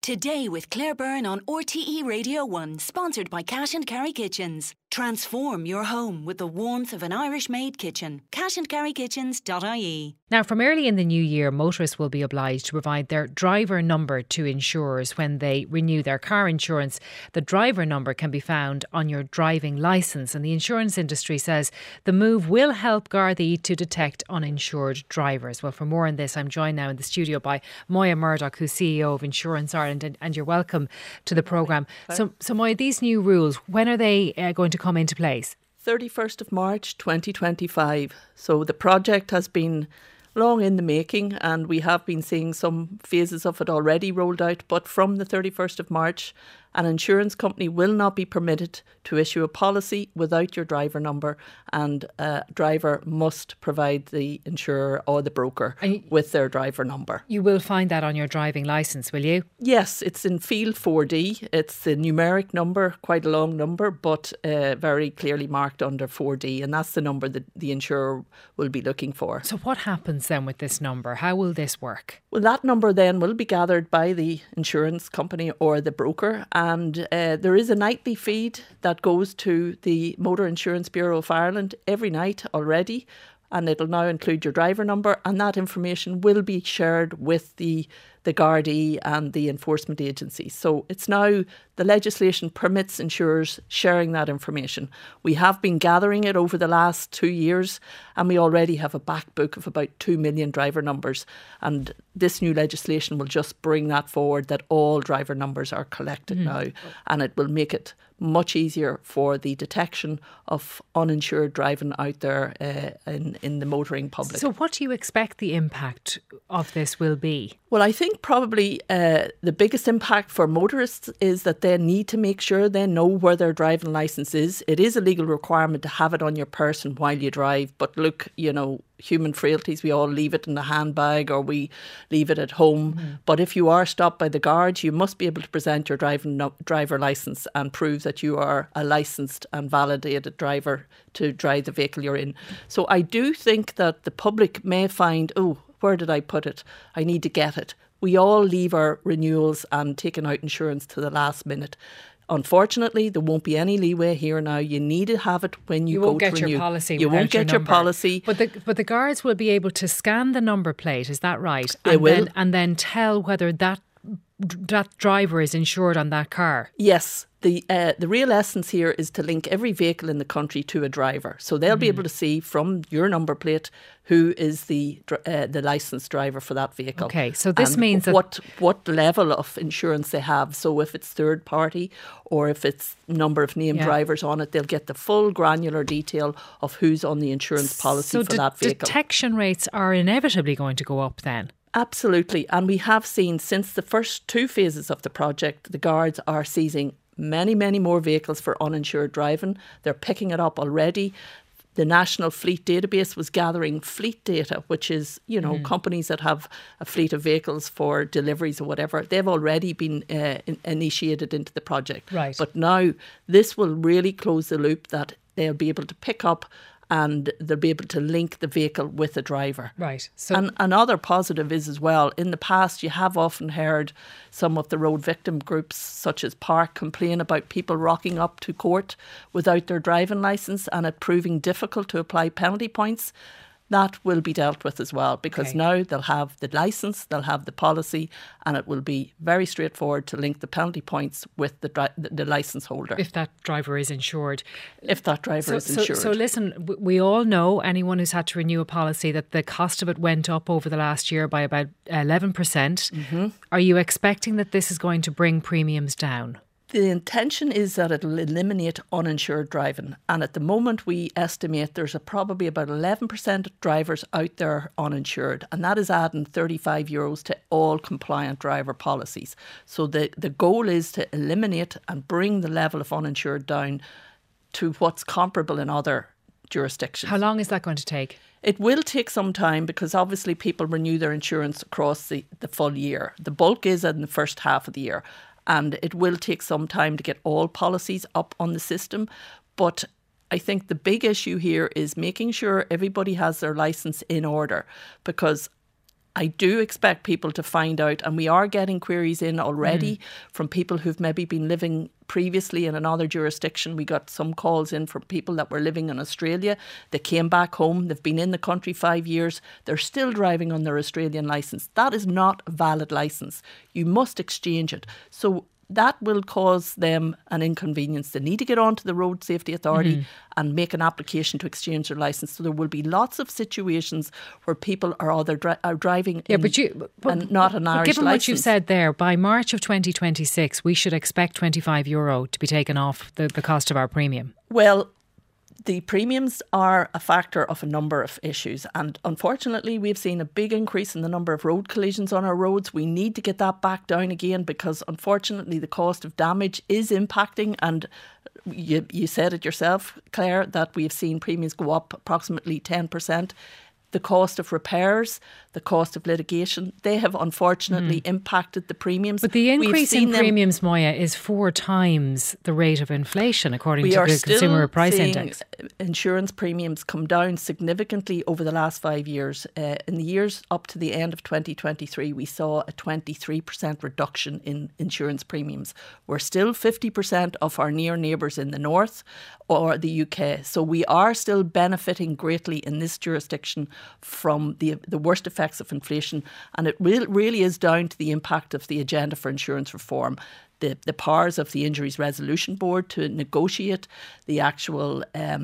Today with Claire Byrne on RTE Radio 1, sponsored by Cash and Carry Kitchens. Transform your home with the warmth of an Irish-made kitchen. cashandcarrykitchens.ie. Now, from early in the new year, motorists will be obliged to provide their driver number to insurers when they renew their car insurance. The driver number can be found on your driving licence, and the insurance industry says the move will help Gardaí to detect uninsured drivers. Well, for more on this, I'm joined now in the studio by Moya Murdoch, who's CEO of Insurance Ireland, and you're welcome to the programme. So Moya, these new rules, when are they going to come into place? 31st of March 2025. So the project has been long in the making, and we have been seeing some phases of it already rolled out. But from the 31st of March, an insurance company will not be permitted to issue a policy without your driver number, and a driver must provide the insurer or the broker with their driver number. You will find that on your driving licence, will you? Yes, it's in field 4D. It's the numeric number, quite a long number, but very clearly marked under 4D, and that's the number that the insurer will be looking for. So what happens then with this number? How will this work? Well, that number then will be gathered by the insurance company or the broker, and there is a nightly feed that goes to the Motor Insurance Bureau of Ireland every night already, and it'll now include your driver number, and that information will be shared with the Gardaí and the enforcement agencies. So it's now, the legislation permits insurers sharing that information. We have been gathering it over the last 2 years, and we already have a back book of about 2 million driver numbers. And this new legislation will just bring that forward, that all driver numbers are collected now, and it will make it much easier for the detection of uninsured driving out there in the motoring public. So what do you expect the impact of this will be? Well, I think probably the biggest impact for motorists is that they need to make sure they know where their driving licence is. It is a legal requirement to have it on your person while you drive. But look, you know, human frailties, we all leave it in the handbag or we leave it at home. But if you are stopped by the guards, you must be able to present your driver licence and prove that you are a licensed and validated driver to drive the vehicle you're in. So I do think that the public may find, oh, where did I put it? I need to get it. We all leave our renewals and taking out insurance to the last minute. Unfortunately, there won't be any leeway here now. You need to have it when you go to renew. You won't get your policy. You won't get your policy. But the guards will be able to scan the number plate. Is that right? They will. And then tell whether that driver is insured on that car. Yes. The real essence here is to link every vehicle in the country to a driver. So they'll be able to see from your number plate who is the licensed driver for that vehicle. Okay, so this means that what level of insurance they have. So if it's third party or if it's number of named drivers on it, they'll get the full granular detail of who's on the insurance policy for that vehicle. Detection rates are inevitably going to go up then. Absolutely. And we have seen since the first 2 phases of the project, the guards are seizing many, many more vehicles for uninsured driving. They're picking it up already. The National Fleet Database was gathering fleet data, which is, you know, companies that have a fleet of vehicles for deliveries or whatever. They've already been initiated into the project. Right. But now this will really close the loop that they'll be able to pick up and they'll be able to link the vehicle with the driver. Right. So and another positive is as well, in the past you have often heard some of the road victim groups such as Park complain about people rocking up to court without their driving licence and it proving difficult to apply penalty points. That will be dealt with as well, because now they'll have the licence, they'll have the policy, and it will be very straightforward to link the penalty points with the licence holder. If that driver is insured. If that driver is insured. So listen, we all know, anyone who's had to renew a policy, that the cost of it went up over the last year by about 11%. Are you expecting that this is going to bring premiums down? The intention is that it will eliminate uninsured driving, and at the moment we estimate there's probably about 11% of drivers out there uninsured, and that is adding €35 to all compliant driver policies. So the goal is to eliminate and bring the level of uninsured down to what's comparable in other jurisdictions. How long is that going to take? It will take some time because obviously people renew their insurance across the full year. The bulk is in the first half of the year. And it will take some time to get all policies up on the system. But I think the big issue here is making sure everybody has their licence in order. Because I do expect people to find out, and we are getting queries in already from people who've maybe been living previously in another jurisdiction. We got some calls in from people that were living in Australia. They came back home. They've been in the country 5 years. They're still driving on their Australian licence. That is not a valid licence. You must exchange it. So that will cause them an inconvenience. They need to get onto the Road Safety Authority and make an application to exchange their licence. So there will be lots of situations where people are either driving and not an Irish given licence. What you've said there, by March of 2026, we should expect €25 to be taken off the cost of our premium. Well, the premiums are a factor of a number of issues, and unfortunately we've seen a big increase in the number of road collisions on our roads. We need to get that back down again, because unfortunately the cost of damage is impacting, and you said it yourself, Claire, that we've seen premiums go up approximately 10%. The cost of repairs, the cost of litigation, they have unfortunately impacted the premiums. But the increase in premiums, Moya, is 4 times the rate of inflation, according to the Consumer Price Index. Insurance premiums come down significantly over the last 5 years. In the years up to the end of 2023, we saw a 23% reduction in insurance premiums. We're still 50% of our near neighbours in the north or the UK. So we are still benefiting greatly in this jurisdiction from the worst effects of inflation, and it really is down to the impact of the agenda for insurance reform. The powers of the Injuries Resolution Board to negotiate the actual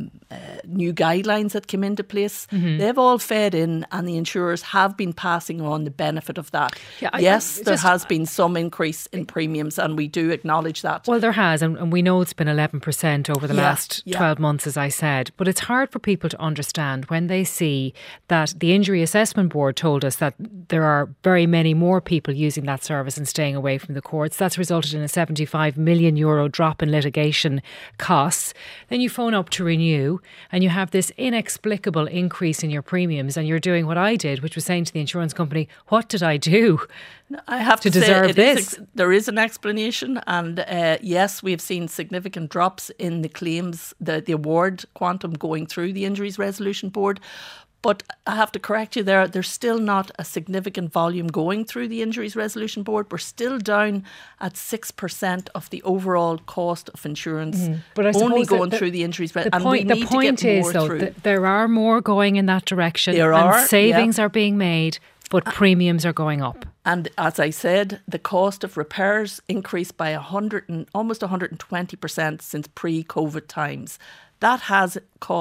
new guidelines that came into place. They've all fed in, and the insurers have been passing on the benefit of that. There has been some increase in premiums, and we do acknowledge that. Well, there has, and we know it's been 11% over the last 12 months, as I said. But it's hard for people to understand when they see that the Injury Assessment Board told us that there are very many more people using that service and staying away from the courts. That's resulted in a €75 million drop in litigation costs. Then you phone up to renew and you have this inexplicable increase in your premiums, and you're doing what I did, which was saying to the insurance company, what did I do? I have to deserve say, this? There is an explanation, and yes, we've seen significant drops in the claims, the award quantum going through the Injuries Resolution Board. But I have to correct you there, there's still not a significant volume going through the Injuries Resolution Board. We're still down at 6% of the overall cost of insurance, but I only going through the Injuries Resolution. The point is, though, that there are more going in that direction, and savings are being made, but premiums are going up. And as I said, the cost of repairs increased by almost 120% since pre-COVID times. That has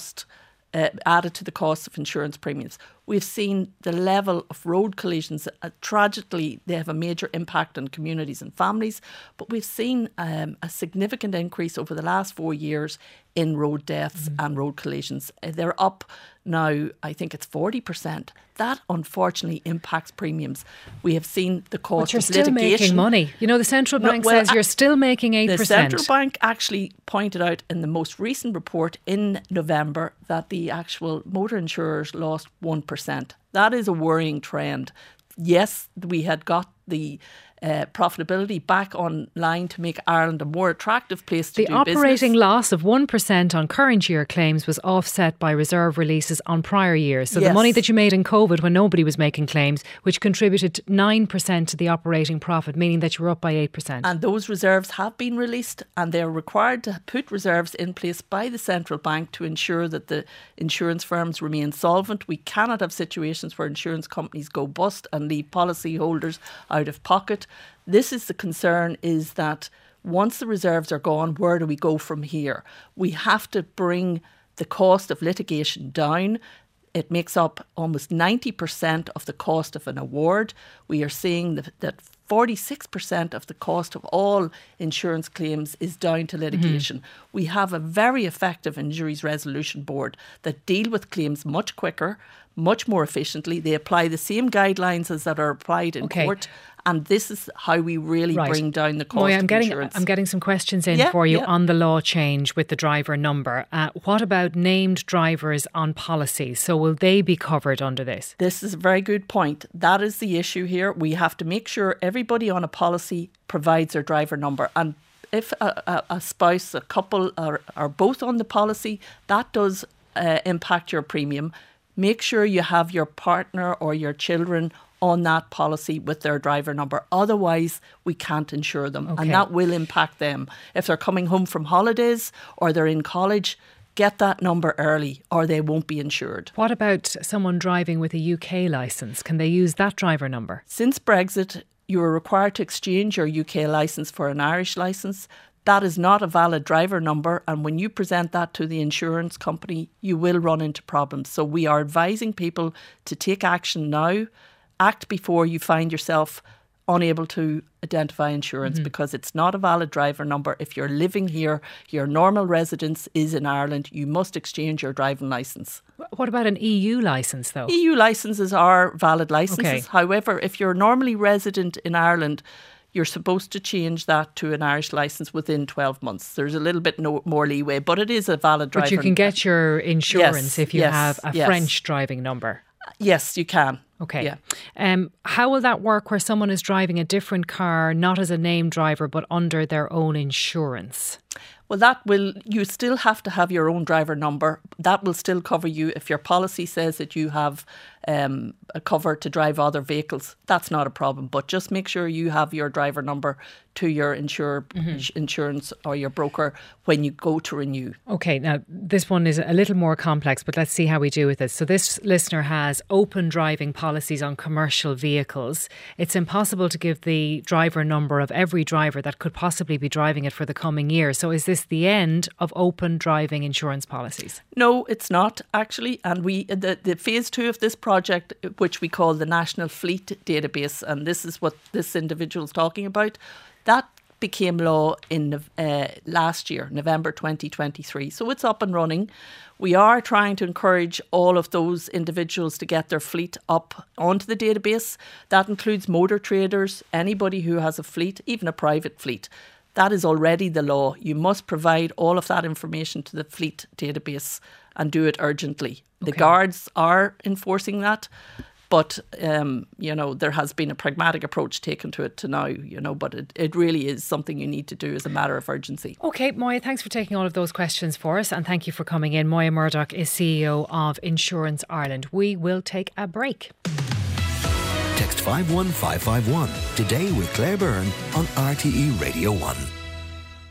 added to the cost of insurance premiums. We've seen the level of road collisions. Tragically, they have a major impact on communities and families, but we've seen a significant increase over the last 4 years in road deaths and road collisions. They're up now, I think it's 40%. That unfortunately impacts premiums. We have seen the cost of litigation. But you're still making money. You know, the central bank says you're still making 8%. The central bank actually pointed out in the most recent report in November that the actual motor insurers lost 1%. That is a worrying trend. Yes, we had got the profitability back online to make Ireland a more attractive place to do business. The operating loss of 1% on current year claims was offset by reserve releases on prior years. So the money that you made in COVID when nobody was making claims, which contributed 9% to the operating profit, meaning that you were up by 8%. And those reserves have been released, and they're required to put reserves in place by the central bank to ensure that the insurance firms remain solvent. We cannot have situations where insurance companies go bust and leave policyholders out of pocket. This is the concern, is that once the reserves are gone, where do we go from here? We have to bring the cost of litigation down. It makes up almost 90% of the cost of an award. We are seeing that 46% of the cost of all insurance claims is down to litigation. We have a very effective Injuries Resolution Board that deal with claims much quicker, much more efficiently. They apply the same guidelines as that are applied in court. And this is how we really bring down the cost of insurance. I'm getting some questions in for you on the law change with the driver number. What about named drivers on policies? So will they be covered under this? This is a very good point. That is the issue here. We have to make sure everybody on a policy provides their driver number. And if a spouse, a couple are both on the policy, that does impact your premium. Make sure you have your partner or your children on that policy with their driver number. Otherwise, we can't insure them. Okay. And that will impact them. If they're coming home from holidays or they're in college, get that number early or they won't be insured. What about someone driving with a UK licence? Can they use that driver number? Since Brexit, you are required to exchange your UK licence for an Irish licence. That is not a valid driver number, and when you present that to the insurance company, you will run into problems. So we are advising people to take action now. Act before you find yourself unable to identify insurance, because it's not a valid driver number. If you're living here, your normal residence is in Ireland, you must exchange your driving licence. What about an EU licence though? EU licences are valid licences. Okay. However, if you're normally resident in Ireland, you're supposed to change that to an Irish licence within 12 months. There's a little bit more leeway, but it is a valid driver. But you can get your insurance if you have a yes. French driving number. Yes, you can. Okay. Yeah. How will that work where someone is driving a different car, not as a named driver, but under their own insurance? Well, you still have to have your own driver number. That will still cover you. If your policy says that you have a cover to drive other vehicles, that's not a problem. But just make sure you have your driver number to your insurance or your broker when you go to renew. Okay, now this one is a little more complex, but let's see how we do with this. So this listener has open driving policies on commercial vehicles. It's impossible to give the driver number of every driver that could possibly be driving it for the coming year. So is this the end of open driving insurance policies? No, it's not actually. And the phase 2 of this project, which we call the National Fleet Database, and this is what this individual is talking about, that became law in last year, November 2023. So it's up and running. We are trying to encourage all of those individuals to get their fleet up onto the database. That includes motor traders, anybody who has a fleet, even a private fleet. That is already the law. You must provide all of that information to the fleet database and do it urgently. The guards are enforcing that. But, there has been a pragmatic approach taken to it to now, but it really is something you need to do as a matter of urgency. OK, Moya, thanks for taking all of those questions for us and thank you for coming in. Moya Murdoch is CEO of Insurance Ireland. We will take a break. Text 51551 today with Claire Byrne on RTE Radio 1.